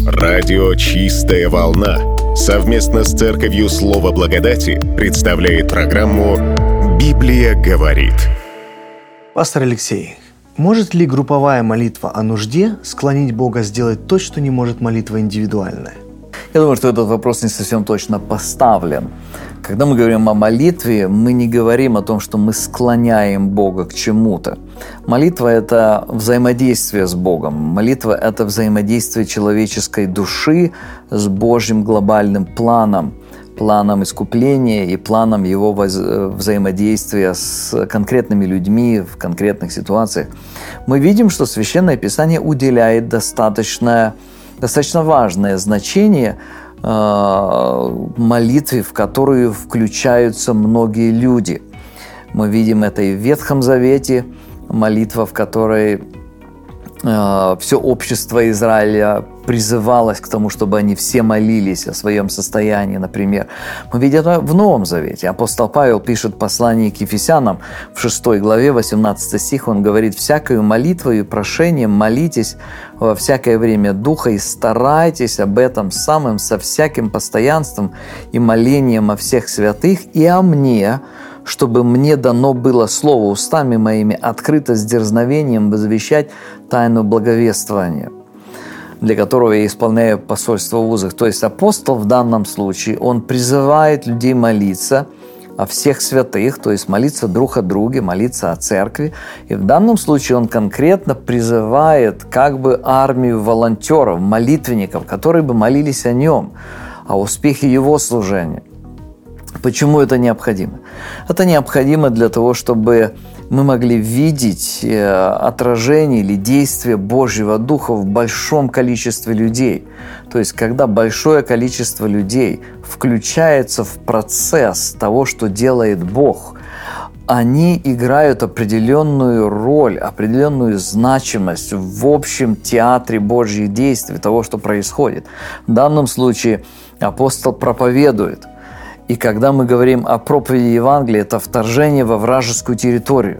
Радио «Чистая волна» совместно с Церковью Слова Благодати представляет программу «Библия говорит». Пастор Алексей, может ли групповая молитва о нужде склонить Бога сделать то, что не может молитва индивидуальная? Я думаю, что этот вопрос не совсем точно поставлен. Когда мы говорим о молитве, мы не говорим о том, что мы склоняем Бога к чему-то. Молитва – это взаимодействие с Богом. Молитва – это взаимодействие человеческой души с Божьим глобальным планом, планом искупления и планом его взаимодействия с конкретными людьми в конкретных ситуациях. Мы видим, что Священное Писание уделяет достаточно важное значение молитве, в которую включаются многие люди. Мы видим это и в Ветхом Завете, молитва, в которой все общество Израиля призывалось к тому, чтобы они все молились о своем состоянии, например. Мы видим это в Новом Завете. Апостол Павел пишет послание к Ефесянам в 6 главе, 18 стих. Он говорит: «Всякою молитвою и прошением молитесь во всякое время Духа и старайтесь об этом самым со всяким постоянством и молением о всех святых и о мне, чтобы мне дано было слово устами моими открыто с дерзновением возвещать тайну благовествования, для которого я исполняю посольство в узах». То есть апостол в данном случае, он призывает людей молиться о всех святых, то есть молиться друг о друге, молиться о церкви. И в данном случае он конкретно призывает как бы армию волонтеров, молитвенников, которые бы молились о нем, о успехе его служения. Почему это необходимо? Это необходимо для того, чтобы мы могли видеть отражение или действие Божьего Духа в большом количестве людей. То есть, когда большое количество людей включается в процесс того, что делает Бог, они играют определенную роль, определенную значимость в общем театре Божьих действий, того, что происходит. В данном случае апостол проповедует. И когда мы говорим о проповеди Евангелия, это вторжение во вражескую территорию.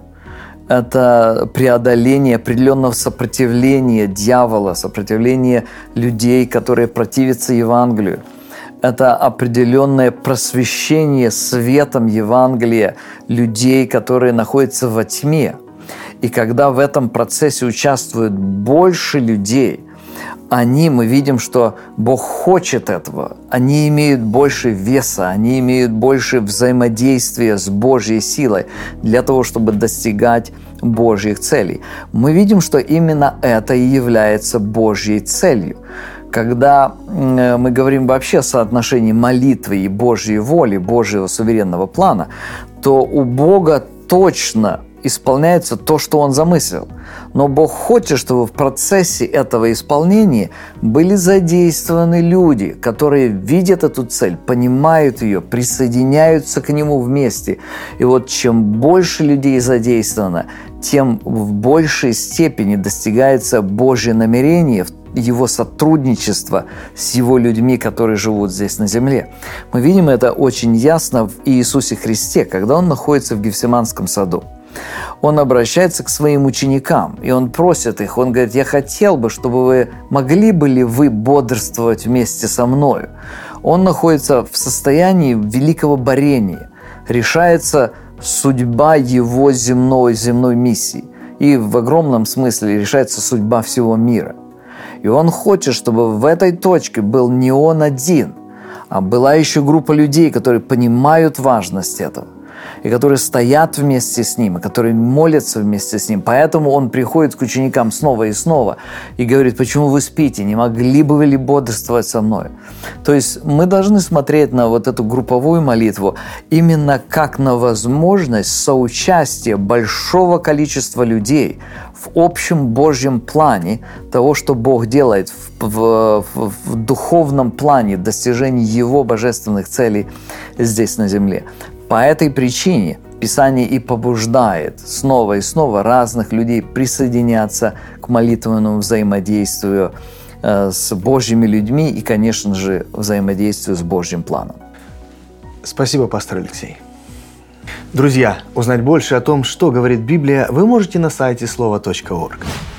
Это преодоление определенного сопротивления дьявола, сопротивления людей, которые противятся Евангелию. Это определенное просвещение светом Евангелия людей, которые находятся во тьме. И когда в этом процессе участвует больше людей, мы видим, что Бог хочет этого. Они имеют больше веса, они имеют больше взаимодействия с Божьей силой для того, чтобы достигать Божьих целей. Мы видим, что именно это и является Божьей целью. Когда мы говорим вообще о соотношении молитвы и Божьей воли, Божьего суверенного плана, то у Бога точно исполняется то, что Он замыслил. Но Бог хочет, чтобы в процессе этого исполнения были задействованы люди, которые видят эту цель, понимают ее, присоединяются к Нему вместе. И вот чем больше людей задействовано, тем в большей степени достигается Божье намерение, Его сотрудничество с Его людьми, которые живут здесь на земле. Мы видим это очень ясно в Иисусе Христе, когда Он находится в Гефсиманском саду. Он обращается к своим ученикам, и Он просит их, Он говорит: «Я хотел бы, чтобы вы могли были вы бодрствовать вместе со мною». Он находится в состоянии великого борения, решается судьба Его земной миссии, и в огромном смысле решается судьба всего мира. И Он хочет, чтобы в этой точке был не Он один, а была еще группа людей, которые понимают важность этого, и которые стоят вместе с Ним, и которые молятся вместе с Ним. Поэтому Он приходит к ученикам снова и снова и говорит: «Почему вы спите? Не могли бы вы ли бодрствовать со мной?» То есть мы должны смотреть на вот эту групповую молитву именно как на возможность соучастия большого количества людей в общем Божьем плане того, что Бог делает в духовном плане достижения Его божественных целей здесь на земле. По этой причине Писание и побуждает снова и снова разных людей присоединяться к молитвенному взаимодействию с Божьими людьми и, конечно же, взаимодействию с Божьим планом. Спасибо, пастор Алексей. Друзья, узнать больше о том, что говорит Библия, вы можете на сайте slova.org.